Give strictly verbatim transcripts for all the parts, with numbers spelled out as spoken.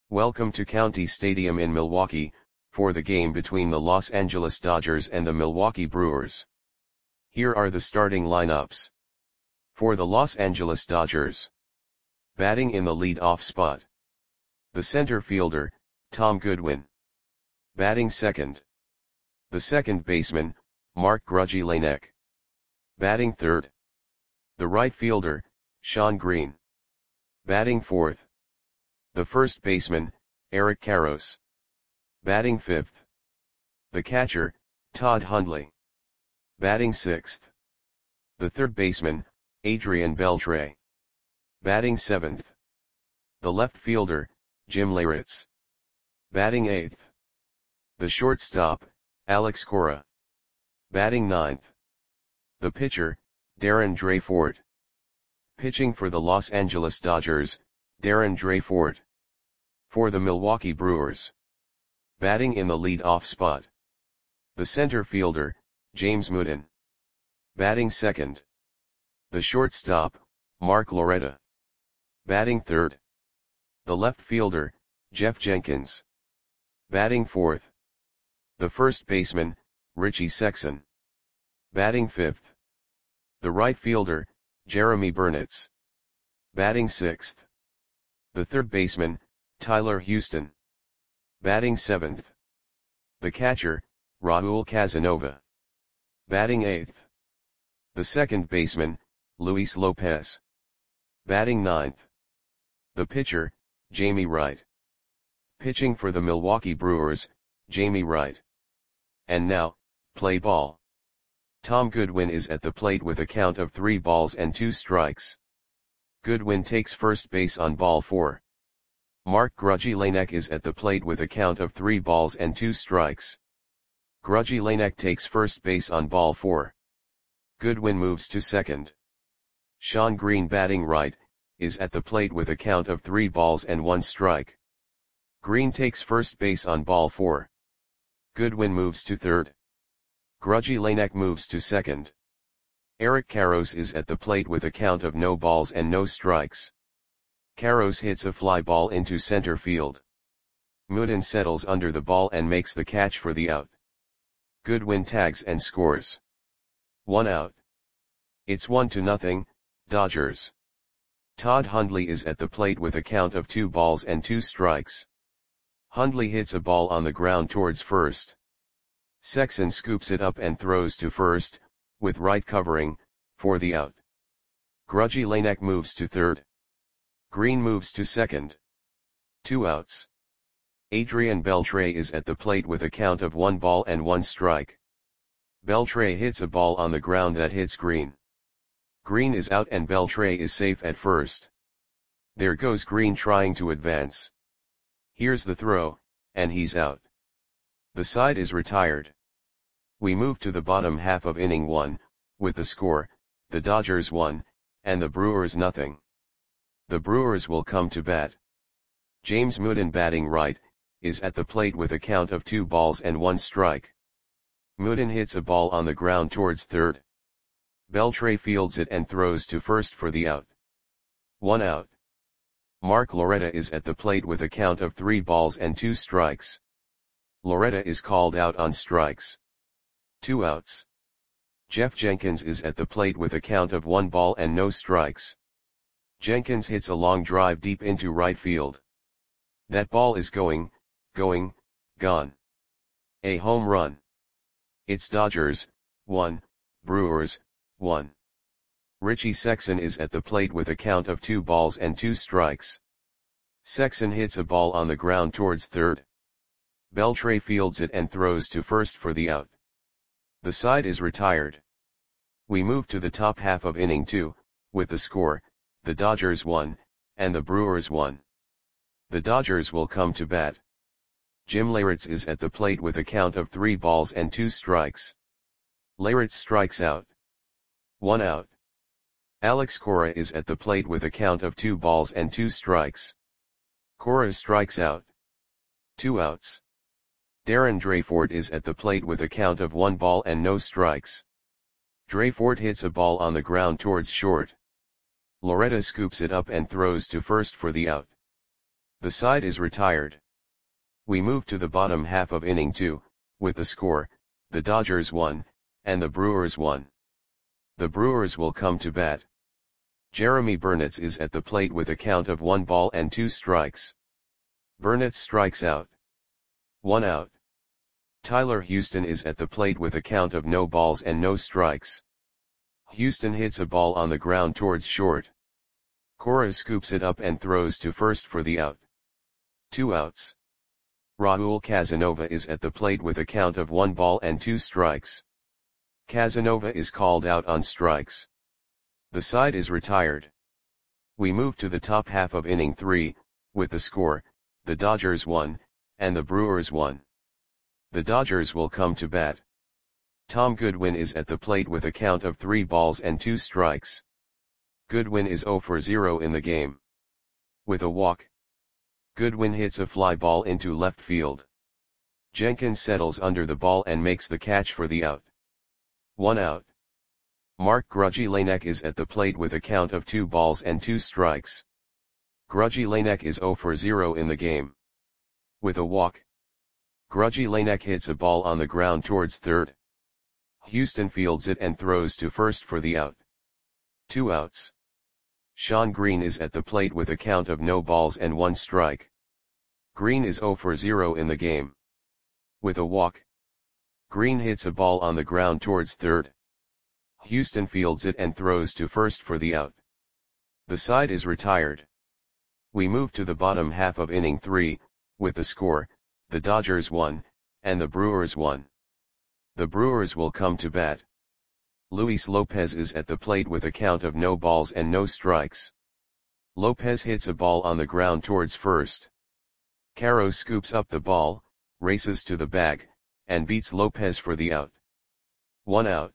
Welcome to County Stadium in Milwaukee, for the game between the Los Angeles Dodgers and the Milwaukee Brewers. Here are the starting lineups. For the Los Angeles Dodgers. Batting in the lead-off spot. The center fielder, Tom Goodwin. Batting second. The second baseman, Mark Grudzielanek. Batting third. The right fielder, Shawn Green. Batting fourth. The first baseman, Eric Karros. Batting fifth. The catcher, Todd Hundley. Batting sixth. The third baseman, Adrian Beltre. Batting seventh. The left fielder, Jim Leyritz. Batting eighth. The shortstop, Alex Cora. Batting ninth. The pitcher, Darren Dreyfort. Pitching for the Los Angeles Dodgers, Darren Dreyfort. For the Milwaukee Brewers. Batting in the lead-off spot. The center fielder, James Mooden. Batting second. The shortstop, Mark Loretta. Batting third. The left fielder, Jeff Jenkins. Batting fourth. The first baseman, Richie Sexson. Batting fifth. The right fielder, Jeremy Burnitz. Batting sixth. The third baseman, Tyler Houston. Batting seventh. The catcher, Raul Casanova. Batting eighth. The second baseman, Luis Lopez. Batting ninth. The pitcher, Jamie Wright. Pitching for the Milwaukee Brewers, Jamie Wright. And now, play ball. Tom Goodwin is at the plate with a count of three balls and two strikes. Goodwin takes first base on ball four. Mark Grudzielanek is at the plate with a count of three balls and two strikes. Grudzielanek takes first base on ball four. Goodwin moves to second. Shawn Green, batting right, is at the plate with a count of three balls and one strike. Green takes first base on ball four. Goodwin moves to third. Grudzielanek moves to second. Eric Karros is at the plate with a count of no balls and no strikes. Karros hits a fly ball into center field. Mooden settles under the ball and makes the catch for the out. Goodwin tags and scores. One out. It's one to nothing, Dodgers. Todd Hundley is at the plate with a count of two balls and two strikes. Hundley hits a ball on the ground towards first. Sexson scoops it up and throws to first, with Wright covering, for the out. Grudzielanek moves to third. Green moves to second. Two outs. Adrian Beltre is at the plate with a count of one ball and one strike. Beltre hits a ball on the ground that hits Green. Green is out and Beltre is safe at first. There goes Green trying to advance. Here's the throw, and he's out. The side is retired. We move to the bottom half of inning one, with the score, the Dodgers one, and the Brewers nothing. The Brewers will come to bat. James Mooden, batting right, is at the plate with a count of two balls and one strike. Mooden hits a ball on the ground towards third. Beltre fields it and throws to first for the out. One out. Mark Loretta is at the plate with a count of three balls and two strikes. Loretta is called out on strikes. Two outs. Jeff Jenkins is at the plate with a count of one ball and no strikes. Jenkins hits a long drive deep into right field. That ball is going, going, gone. A home run. It's Dodgers, one, Brewers, one. Richie Sexson is at the plate with a count of two balls and two strikes. Sexson hits a ball on the ground towards third. Beltre fields it and throws to first for the out. The side is retired. We move to the top half of inning two, with the score, the Dodgers one, and the Brewers one. The Dodgers will come to bat. Jim Leyritz is at the plate with a count of three balls and two strikes. Leyritz strikes out. One out. Alex Cora is at the plate with a count of two balls and two strikes. Cora strikes out. Two outs. Darren Dreyfort is at the plate with a count of one ball and no strikes. Dreyfort hits a ball on the ground towards short. Loretta scoops it up and throws to first for the out. The side is retired. We move to the bottom half of inning two, with the score, the Dodgers won, and the Brewers won. The Brewers will come to bat. Jeremy Burnitz is at the plate with a count of one ball and two strikes. Burnitz strikes out. One out. Tyler Houston is at the plate with a count of no balls and no strikes. Houston hits a ball on the ground towards short. Cora scoops it up and throws to first for the out. Two outs. Raul Casanova is at the plate with a count of one ball and two strikes. Casanova is called out on strikes. The side is retired. We move to the top half of inning three, with the score, the Dodgers won, and the Brewers won. The Dodgers will come to bat. Tom Goodwin is at the plate with a count of three balls and two strikes. Goodwin is zero for zero in the game. With a walk, Goodwin hits a fly ball into left field. Jenkins settles under the ball and makes the catch for the out. One out. Mark Grudzielanek is at the plate with a count of two balls and two strikes. Grudzielanek is zero for zero in the game. With a walk, Grudzielanek hits a ball on the ground towards third. Houston fields it and throws to first for the out. Two outs. Sean Green is at the plate with a count of no balls and one strike. Green is zero for zero in the game. With a walk, Green hits a ball on the ground towards third. Houston fields it and throws to first for the out. The side is retired. We move to the bottom half of inning three, with the score, the Dodgers won, and the Brewers won. The Brewers will come to bat. Luis Lopez is at the plate with a count of no balls and no strikes. Lopez hits a ball on the ground towards first. Caro scoops up the ball, races to the bag, and beats Lopez for the out. One out.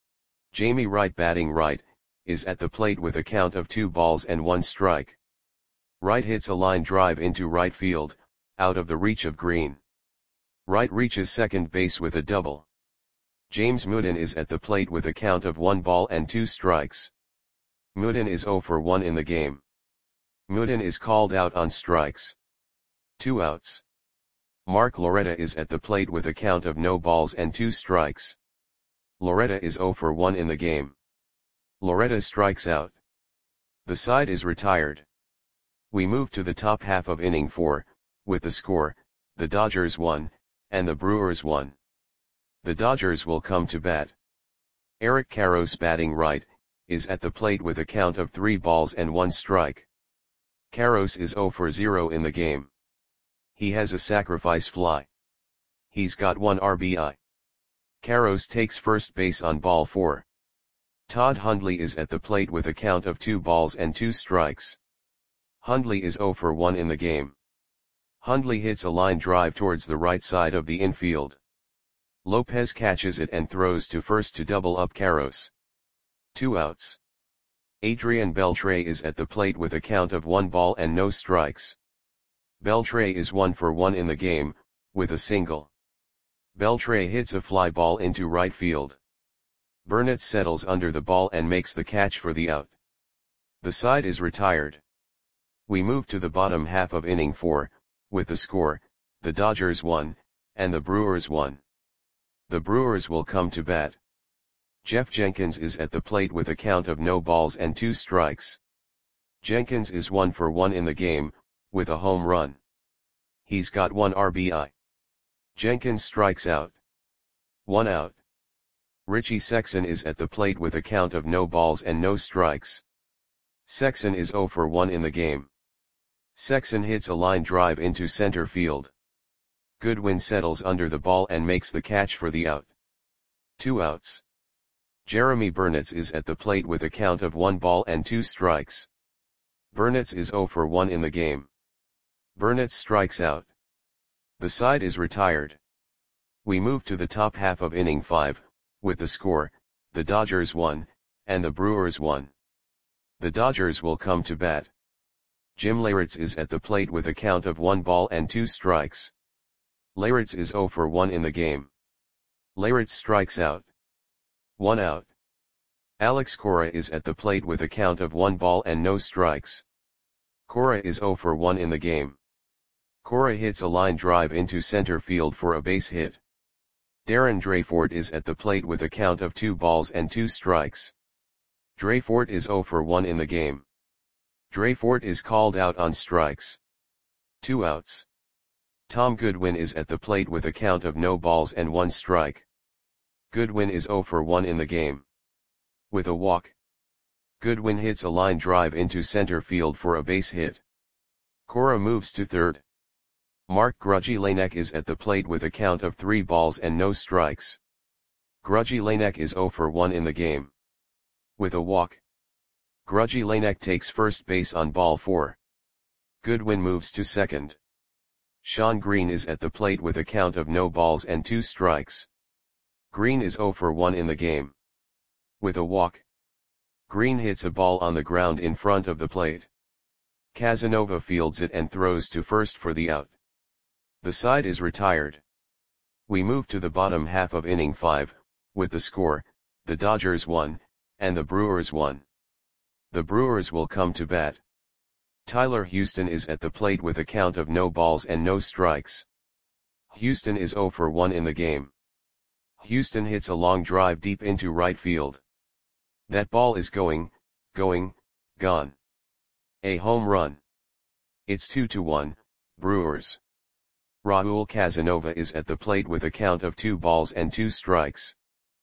Jamie Wright, batting right, is at the plate with a count of two balls and one strike. Wright hits a line drive into right field, out of the reach of Green. Wright reaches second base with a double. James Mooden is at the plate with a count of one ball and two strikes. Mooden is zero for one in the game. Mooden is called out on strikes. Two outs. Mark Loretta is at the plate with a count of no balls and two strikes. Loretta is zero for one in the game. Loretta strikes out. The side is retired. We move to the top half of inning four, with the score, the Dodgers won, and the Brewers won. The Dodgers will come to bat. Eric Karros, batting right, is at the plate with a count of three balls and one strike. Karros is zero for zero in the game. He has a sacrifice fly. He's got one R B I. Karros takes first base on ball four. Todd Hundley is at the plate with a count of two balls and two strikes. Hundley is zero for one in the game. Hundley hits a line drive towards the right side of the infield. Lopez catches it and throws to first to double up Karros. Two outs. Adrian Beltre is at the plate with a count of one ball and no strikes. Beltre is one for one in the game, with a single. Beltre hits a fly ball into right field. Burnitz settles under the ball and makes the catch for the out. The side is retired. We move to the bottom half of inning four, with the score, the Dodgers won, and the Brewers won. The Brewers will come to bat. Jeff Jenkins is at the plate with a count of no balls and two strikes. Jenkins is one for one in the game, with a home run. He's got one R B I. Jenkins strikes out. One out. Richie Sexson is at the plate with a count of no balls and no strikes. Sexson is zero for one in the game. Sexson hits a line drive into center field. Goodwin settles under the ball and makes the catch for the out. Two outs. Jeremy Burnitz is at the plate with a count of one ball and two strikes. Burnitz is zero for one in the game. Burnitz strikes out. The side is retired. We move to the top half of inning five, with the score, the Dodgers won, and the Brewers won. The Dodgers will come to bat. Jim Leyritz is at the plate with a count of one ball and two strikes. Leyritz is zero for one in the game. Leyritz strikes out. One out. Alex Cora is at the plate with a count of one ball and no strikes. Cora is zero for one in the game. Cora hits a line drive into center field for a base hit. Darren Dreyfort is at the plate with a count of two balls and two strikes. Dreyfort is zero for one in the game. Dreyfort is called out on strikes. Two outs. Tom Goodwin is at the plate with a count of no balls and one strike. Goodwin is zero for one in the game. With a walk. Goodwin hits a line drive into center field for a base hit. Cora moves to third. Mark Grudzielanek is at the plate with a count of three balls and no strikes. Grudzielanek is zero for one in the game. With a walk. Grudzielanek takes first base on ball four. Goodwin moves to second. Sean Green is at the plate with a count of no balls and two strikes. Green is zero for one in the game. With a walk. Green hits a ball on the ground in front of the plate. Casanova fields it and throws to first for the out. The side is retired. We move to the bottom half of inning five, with the score, the Dodgers won, and the Brewers won. The Brewers will come to bat. Tyler Houston is at the plate with a count of no balls and no strikes. Houston is zero for one in the game. Houston hits a long drive deep into right field. That ball is going, going, gone. A home run. It's two to one, Brewers. Raul Casanova is at the plate with a count of two balls and two strikes.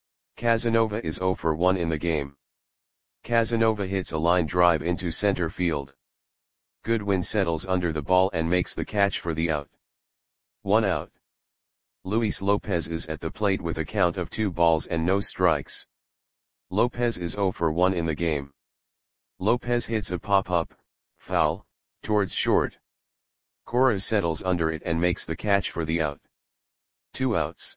Casanova is zero for one in the game. Casanova hits a line drive into center field. Goodwin settles under the ball and makes the catch for the out. One out. Luis Lopez is at the plate with a count of two balls and no strikes. Lopez is zero for one in the game. Lopez hits a pop-up, foul, towards short. Cora settles under it and makes the catch for the out. Two outs.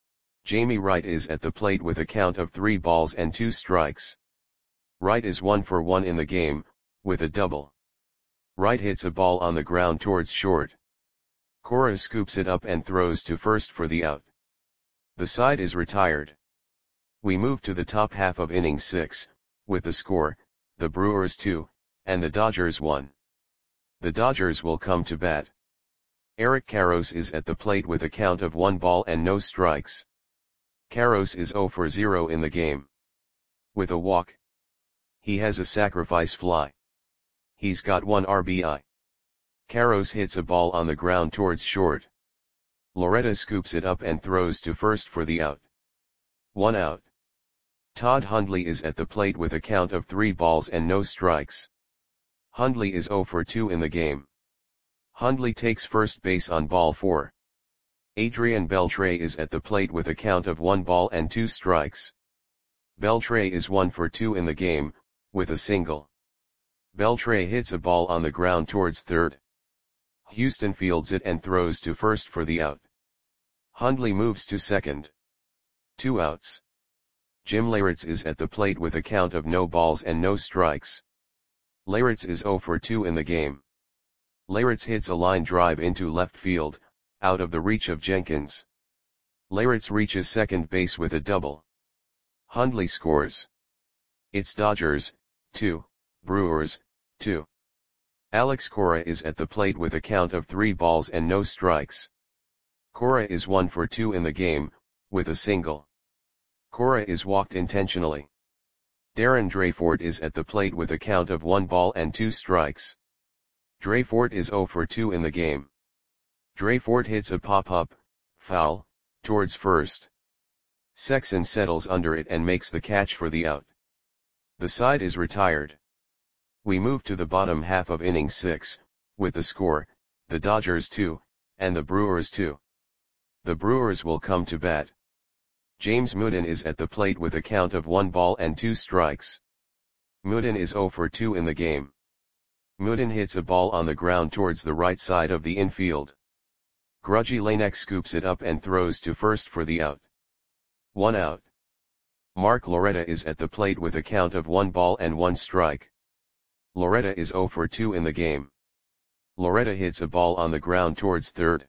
Jamie Wright is at the plate with a count of three balls and two strikes. Wright is one for one in the game, with a double. Wright hits a ball on the ground towards short. Cora scoops it up and throws to first for the out. The side is retired. We move to the top half of inning six, with the score, the Brewers two, and the Dodgers one. The Dodgers will come to bat. Eric Karros is at the plate with a count of one ball and no strikes. Karros is zero for zero in the game. With a walk. He has a sacrifice fly. He's got one R B I. Karros hits a ball on the ground towards short. Loretta scoops it up and throws to first for the out. One out. Todd Hundley is at the plate with a count of three balls and no strikes. Hundley is zero for two in the game. Hundley takes first base on ball four. Adrian Beltre is at the plate with a count of one ball and two strikes. Beltre is one for two in the game, with a single. Beltre hits a ball on the ground towards third. Houston fields it and throws to first for the out. Hundley moves to second. Two outs. Jim Leyritz is at the plate with a count of no balls and no strikes. Leyritz is zero for two in the game. Leyritz hits a line drive into left field, out of the reach of Jenkins. Leyritz reaches second base with a double. Hundley scores. It's Dodgers, two, Brewers, two. Alex Cora is at the plate with a count of three balls and no strikes. Cora is one for two in the game, with a single. Cora is walked intentionally. Darren Dreyfort is at the plate with a count of one ball and two strikes. Dreyfort is zero for two in the game. Dreyfort hits a pop-up, foul, towards first. Sexson settles under it and makes the catch for the out. The side is retired. We move to the bottom half of inning six, with the score, the Dodgers two, and the Brewers two. The Brewers will come to bat. James Mooden is at the plate with a count of one ball and two strikes. Mooden is zero for two in the game. Mooden hits a ball on the ground towards the right side of the infield. Grudzielanek scoops it up and throws to first for the out. One out. Mark Loretta is at the plate with a count of one ball and one strike. Loretta is zero for two in the game. Loretta hits a ball on the ground towards third.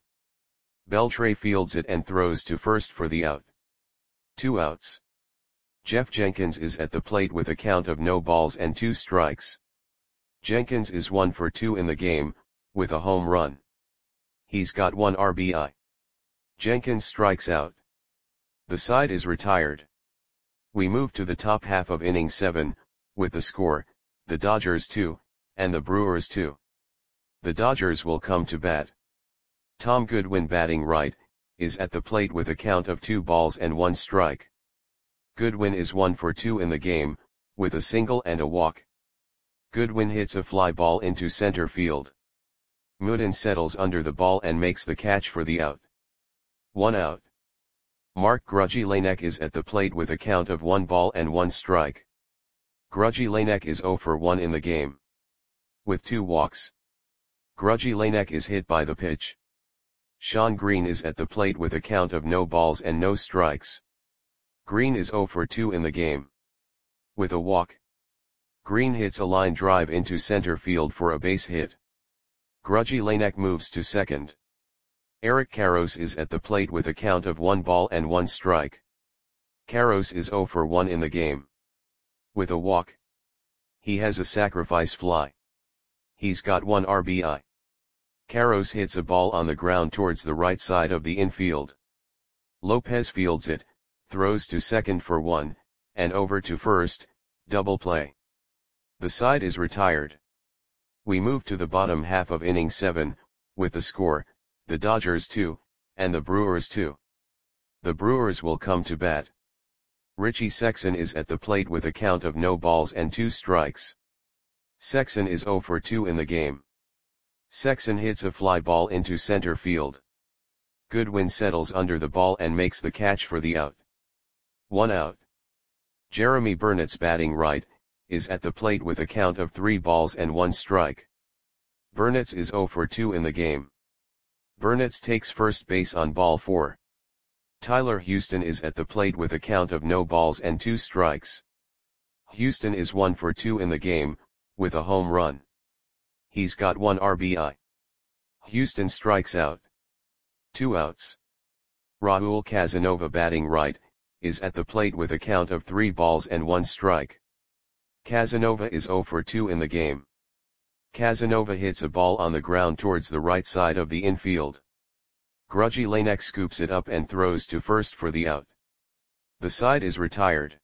Beltre fields it and throws to first for the out. Two outs. Jeff Jenkins is at the plate with a count of no balls and two strikes. Jenkins is one for two in the game, with a home run. He's got one R B I. Jenkins strikes out. The side is retired. We move to the top half of inning seven, with the score, the Dodgers two, and the Brewers two. The Dodgers will come to bat. Tom Goodwin, batting right, is at the plate with a count of two balls and one strike. Goodwin is one for two in the game, with a single and a walk. Goodwin hits a fly ball into center field. Mooden settles under the ball and makes the catch for the out. One out. Mark Grudzielanek is at the plate with a count of one ball and one strike. Grudzielanek is zero for one in the game, with two walks. Grudzielanek is hit by the pitch. Sean Green is at the plate with a count of no balls and no strikes. Green is zero for two in the game, with a walk. Green hits a line drive into center field for a base hit. Grudzielanek moves to second. Eric Karros is at the plate with a count of one ball and one strike. Karros is zero for one in the game, with a walk. He has a sacrifice fly. He's got one R B I. Karros hits a ball on the ground towards the right side of the infield. Lopez fields it, throws to second for one, and over to first, double play. The side is retired. We move to the bottom half of inning seven, with the score, the Dodgers two, and the Brewers two. The Brewers will come to bat. Richie Sexson is at the plate with a count of no balls and two strikes. Sexson is zero for two in the game. Sexson hits a fly ball into center field. Goodwin settles under the ball and makes the catch for the out. One out. Jeremy Burnitz, batting right, is at the plate with a count of three balls and one strike. Burnitz is zero for two in the game. Burnitz takes first base on ball four. Tyler Houston is at the plate with a count of no balls and two strikes. Houston is one for two in the game, with a home run. He's got one R B I. Houston strikes out. Two outs. Raul Casanova, batting right, is at the plate with a count of three balls and one strike. Casanova is zero for two in the game. Casanova hits a ball on the ground towards the right side of the infield. Grudzielanek scoops it up and throws to first for the out. The side is retired.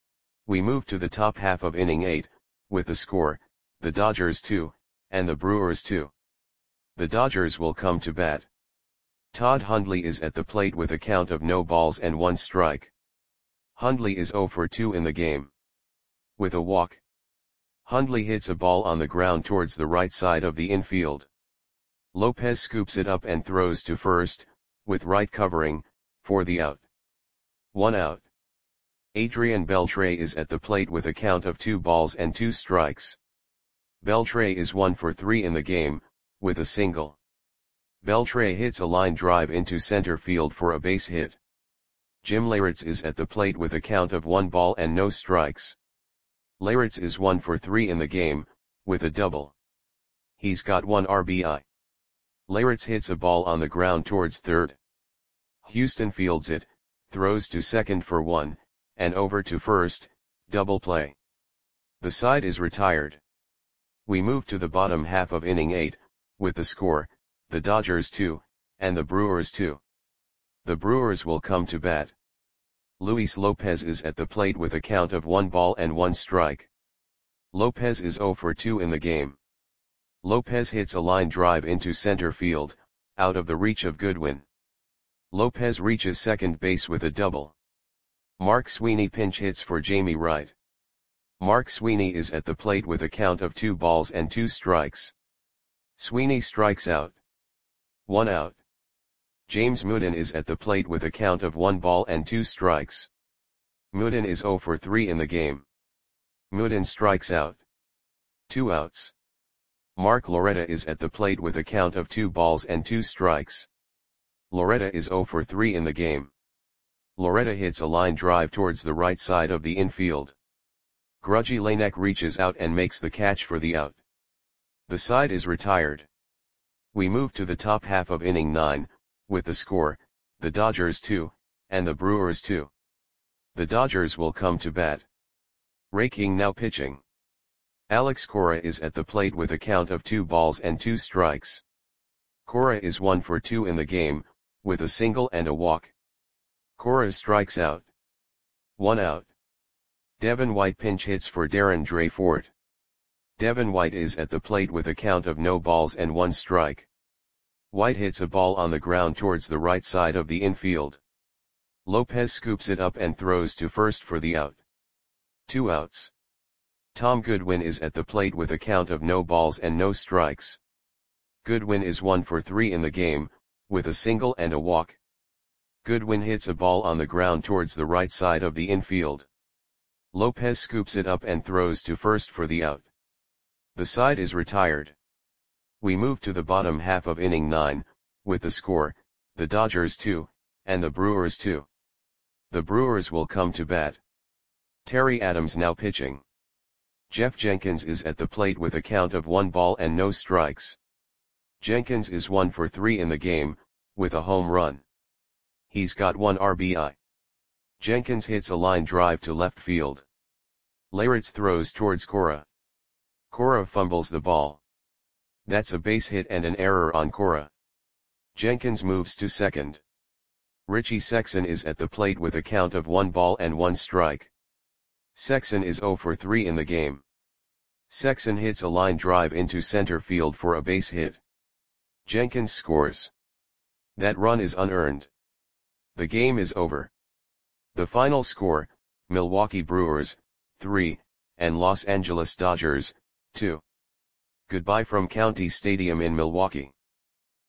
We move to the top half of inning eight, with the score, the Dodgers two, and the Brewers two. The Dodgers will come to bat. Todd Hundley is at the plate with a count of no balls and one strike. Hundley is zero for two in the game, with a walk. Hundley hits a ball on the ground towards the right side of the infield. Lopez scoops it up and throws to first, with right covering, for the out. One out. Adrian Beltre is at the plate with a count of two balls and two strikes. Beltre is one for three in the game, with a single. Beltre hits a line drive into center field for a base hit. Jim Leyritz is at the plate with a count of one ball and no strikes. Leyritz is one for three in the game, with a double. He's got one R B I. Leyritz hits a ball on the ground towards third. Houston fields it, throws to second for one, and over to first, double play. The side is retired. We move to the bottom half of inning eight, with the score, the Dodgers two, and the Brewers two. The Brewers will come to bat. Luis Lopez is at the plate with a count of one ball and one strike. Lopez is zero for two in the game. Lopez hits a line drive into center field, out of the reach of Goodwin. Lopez reaches second base with a double. Mark Sweeney pinch hits for Jamie Wright. Mark Sweeney is at the plate with a count of two balls and two strikes. Sweeney strikes out. One out. James Mooden is at the plate with a count of one ball and two strikes. Mooden is zero for three in the game. Mooden strikes out. Two outs. Mark Loretta is at the plate with a count of two balls and two strikes. Loretta is zero for three in the game. Loretta hits a line drive towards the right side of the infield. Grudzielanek reaches out and makes the catch for the out. The side is retired. We move to the top half of inning nine, with the score, the Dodgers two, and the Brewers two. The Dodgers will come to bat. Ray King now pitching. Alex Cora is at the plate with a count of two balls and two strikes. Cora is one for two in the game, with a single and a walk. Cora strikes out. One out. Devin White pinch hits for Darren Dreyfort. Devin White is at the plate with a count of no balls and one strike. White hits a ball on the ground towards the right side of the infield. Lopez scoops it up and throws to first for the out. Two outs. Tom Goodwin is at the plate with a count of no balls and no strikes. Goodwin is one for three in the game, with a single and a walk. Goodwin hits a ball on the ground towards the right side of the infield. Lopez scoops it up and throws to first for the out. The side is retired. We move to the bottom half of inning nine, with the score, the Dodgers two, and the Brewers two. The Brewers will come to bat. Terry Adams now pitching. Jeff Jenkins is at the plate with a count of one ball and no strikes. Jenkins is one for three in the game, with a home run. He's got one R B I. Jenkins hits a line drive to left field. Leyritz throws towards Cora. Cora fumbles the ball. That's a base hit and an error on Cora. Jenkins moves to second. Richie Sexson is at the plate with a count of one ball and one strike. Sexson is zero for three in the game. Sexson hits a line drive into center field for a base hit. Jenkins scores. That run is unearned. The game is over. The final score, Milwaukee Brewers, three, and Los Angeles Dodgers, two. Goodbye from County Stadium in Milwaukee.